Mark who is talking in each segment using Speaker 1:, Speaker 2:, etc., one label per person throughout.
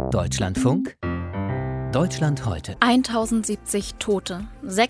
Speaker 1: Deutschlandfunk Deutschland heute.
Speaker 2: 1070 Tote,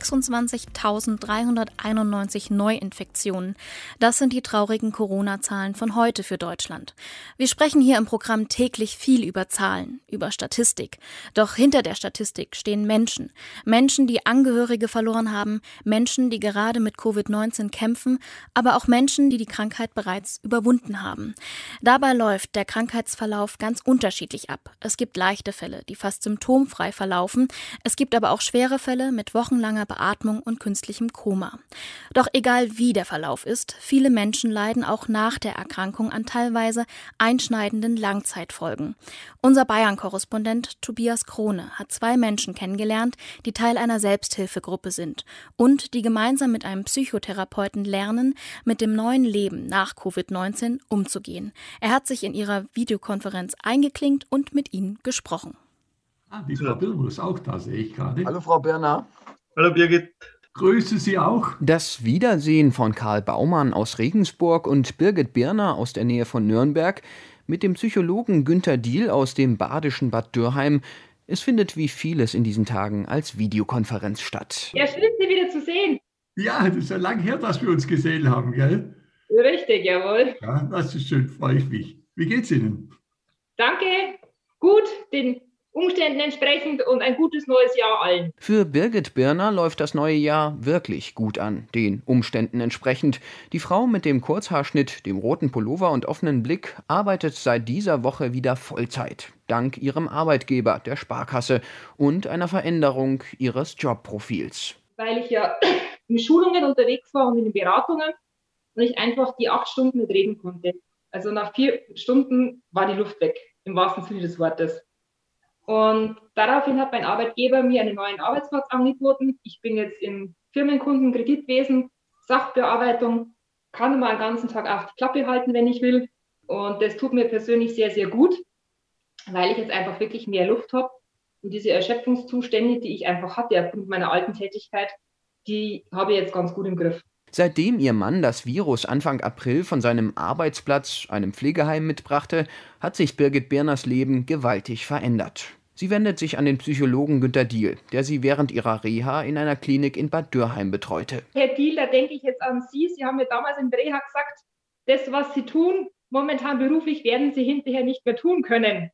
Speaker 2: 26.391 Neuinfektionen. Das sind die traurigen Corona-Zahlen von heute für Deutschland. Wir sprechen hier im Programm täglich viel über Zahlen, über Statistik. Doch hinter der Statistik stehen Menschen. Menschen, die Angehörige verloren haben, Menschen, die gerade mit Covid-19 kämpfen, aber auch Menschen, die die Krankheit bereits überwunden haben. Dabei läuft der Krankheitsverlauf ganz unterschiedlich ab. Es gibt leichte Fälle, die fast symptomfrei verlaufen. Es gibt aber auch schwere Fälle mit wochenlanger Beatmung und künstlichem Koma. Doch egal wie der Verlauf ist, viele Menschen leiden auch nach der Erkrankung an teilweise einschneidenden Langzeitfolgen. Unser Bayern-Korrespondent Tobias Krone hat 2 Menschen kennengelernt, die Teil einer Selbsthilfegruppe sind und die gemeinsam mit einem Psychotherapeuten lernen, mit dem neuen Leben nach Covid-19 umzugehen. Er hat sich in ihrer Videokonferenz eingeklinkt und mit ihnen gesprochen.
Speaker 3: Die Frau Birner ist auch da, sehe ich gerade.
Speaker 4: Hallo Frau Birner.
Speaker 5: Hallo Birgit.
Speaker 3: Grüße Sie auch.
Speaker 6: Das Wiedersehen von Karl Baumann aus Regensburg und Birgit Birner aus der Nähe von Nürnberg mit dem Psychologen Günter Diehl aus dem badischen Bad Dürrheim. Es findet wie vieles in diesen Tagen als Videokonferenz statt.
Speaker 7: Ja, schön, Sie wieder zu sehen.
Speaker 3: Ja, das ist ja lang her, dass wir uns gesehen haben, gell?
Speaker 7: Richtig, jawohl.
Speaker 3: Ja, das ist schön, freue ich mich. Wie geht's Ihnen?
Speaker 7: Danke, gut, den Umständen entsprechend und ein gutes neues Jahr allen.
Speaker 6: Für Birgit Birner läuft das neue Jahr wirklich gut an, den Umständen entsprechend. Die Frau mit dem Kurzhaarschnitt, dem roten Pullover und offenen Blick arbeitet seit dieser Woche wieder Vollzeit. Dank ihrem Arbeitgeber, der Sparkasse, und einer Veränderung ihres Jobprofils.
Speaker 7: Weil ich ja in Schulungen unterwegs war und in den Beratungen und ich einfach die 8 Stunden nicht reden konnte. Also nach 4 Stunden war die Luft weg, im wahrsten Sinne des Wortes. Und daraufhin hat mein Arbeitgeber mir einen neuen Arbeitsplatz angeboten. Ich bin jetzt im Firmenkunden, Kreditwesen, Sachbearbeitung, kann mal einen ganzen Tag auf die Klappe halten, wenn ich will. Und das tut mir persönlich sehr, sehr gut, weil ich jetzt einfach wirklich mehr Luft habe. Und diese Erschöpfungszustände, die ich einfach hatte aufgrund meiner alten Tätigkeit, die habe ich jetzt ganz gut im Griff.
Speaker 6: Seitdem ihr Mann das Virus Anfang April von seinem Arbeitsplatz, einem Pflegeheim, mitbrachte, hat sich Birgit Birners Leben gewaltig verändert. Sie wendet sich an den Psychologen Günter Diehl, der sie während ihrer Reha in einer Klinik in Bad Dürrheim betreute.
Speaker 7: Herr Diehl, da denke ich jetzt an Sie. Sie haben mir damals in der Reha gesagt, das, was Sie tun, momentan beruflich, werden Sie hinterher nicht mehr tun können.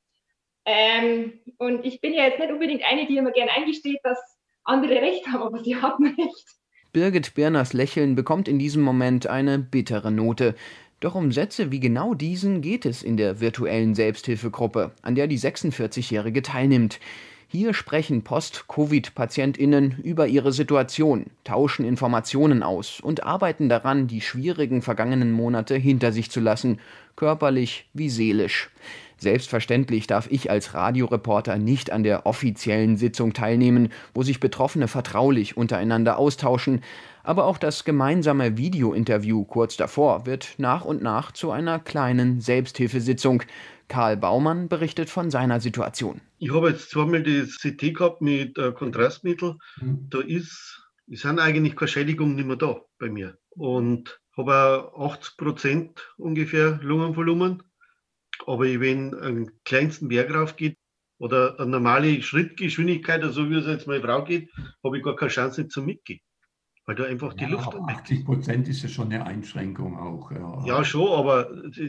Speaker 7: Und ich bin ja jetzt nicht unbedingt eine, die immer gern eingesteht, dass andere Recht haben, aber Sie hatten recht.
Speaker 6: Birgit Birners Lächeln bekommt in diesem Moment eine bittere Note. Doch um Sätze wie genau diesen geht es in der virtuellen Selbsthilfegruppe, an der die 46-Jährige teilnimmt. Hier sprechen Post-Covid-PatientInnen über ihre Situation, tauschen Informationen aus und arbeiten daran, die schwierigen vergangenen Monate hinter sich zu lassen, körperlich wie seelisch. Selbstverständlich darf ich als Radioreporter nicht an der offiziellen Sitzung teilnehmen, wo sich Betroffene vertraulich untereinander austauschen. Aber auch das gemeinsame Videointerview kurz davor wird nach und nach zu einer kleinen Selbsthilfesitzung. Karl Baumann berichtet von seiner Situation.
Speaker 5: Ich habe jetzt zweimal das CT gehabt mit Kontrastmittel. Da sind eigentlich keine Schädigungen nicht mehr da bei mir. Und habe auch 80% ungefähr Lungenvolumen. Aber wenn einen kleinsten Berg rauf geht oder eine normale Schrittgeschwindigkeit, also wie es jetzt meine Frau geht, habe ich gar keine Chance nicht zum Mitgehen. Weil da einfach die Luft
Speaker 3: aber 80% ist ja schon eine Einschränkung auch.
Speaker 5: Ja, schon, aber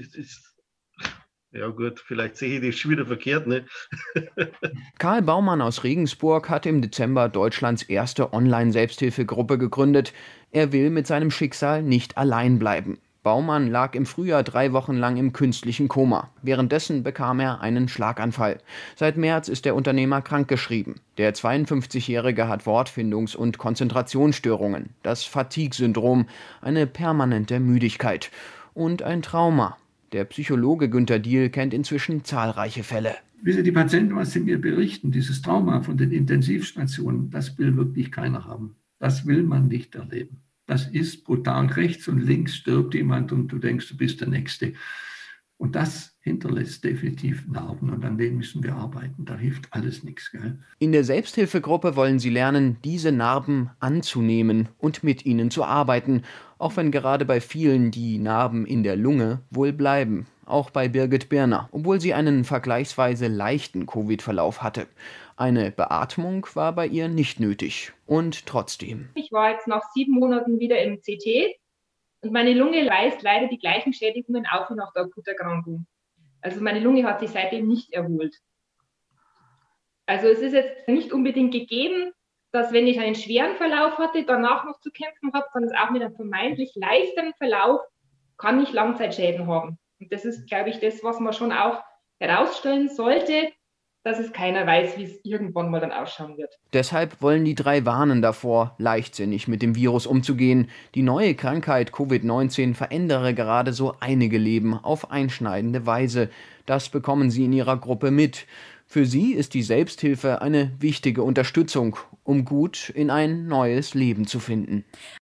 Speaker 5: ja gut, vielleicht sehe ich das schon wieder verkehrt, ne?
Speaker 6: Karl Baumann aus Regensburg hat im Dezember Deutschlands erste Online-Selbsthilfegruppe gegründet. Er will mit seinem Schicksal nicht allein bleiben. Baumann lag im Frühjahr 3 Wochen lang im künstlichen Koma. Währenddessen bekam er einen Schlaganfall. Seit März ist der Unternehmer krankgeschrieben. Der 52-Jährige hat Wortfindungs- und Konzentrationsstörungen, das Fatigue-Syndrom, eine permanente Müdigkeit und ein Trauma. Der Psychologe Günter Diehl kennt inzwischen zahlreiche Fälle.
Speaker 3: Wissen die Patienten, was sie mir berichten, dieses Trauma von den Intensivstationen, das will wirklich keiner haben. Das will man nicht erleben. Das ist brutal. Rechts und links stirbt jemand und du denkst, du bist der Nächste. Und das hinterlässt definitiv Narben und an denen müssen wir arbeiten. Da hilft alles nichts. Gell?
Speaker 6: In der Selbsthilfegruppe wollen sie lernen, diese Narben anzunehmen und mit ihnen zu arbeiten, auch wenn gerade bei vielen die Narben in der Lunge wohl bleiben. auch bei Birgit Birner, obwohl sie einen vergleichsweise leichten Covid-Verlauf hatte. Eine Beatmung war bei ihr nicht nötig. Und trotzdem.
Speaker 7: Ich war jetzt nach 7 Monaten wieder im CT und meine Lunge weist leider die gleichen Schädigungen auf wie nach der Akuterkrankung. Also meine Lunge hat sich seitdem nicht erholt. Also es ist jetzt nicht unbedingt gegeben, dass wenn ich einen schweren Verlauf hatte, danach noch zu kämpfen habe, sondern auch mit einem vermeintlich leichteren Verlauf kann ich Langzeitschäden haben. Und das ist, glaube ich, das, was man schon auch herausstellen sollte, dass es keiner weiß, wie es irgendwann mal dann ausschauen wird.
Speaker 6: Deshalb wollen die 3 warnen davor, leichtsinnig mit dem Virus umzugehen. Die neue Krankheit Covid-19 verändere gerade so einige Leben auf einschneidende Weise. Das bekommen sie in ihrer Gruppe mit. Für sie ist die Selbsthilfe eine wichtige Unterstützung, um gut in ein neues Leben zu finden.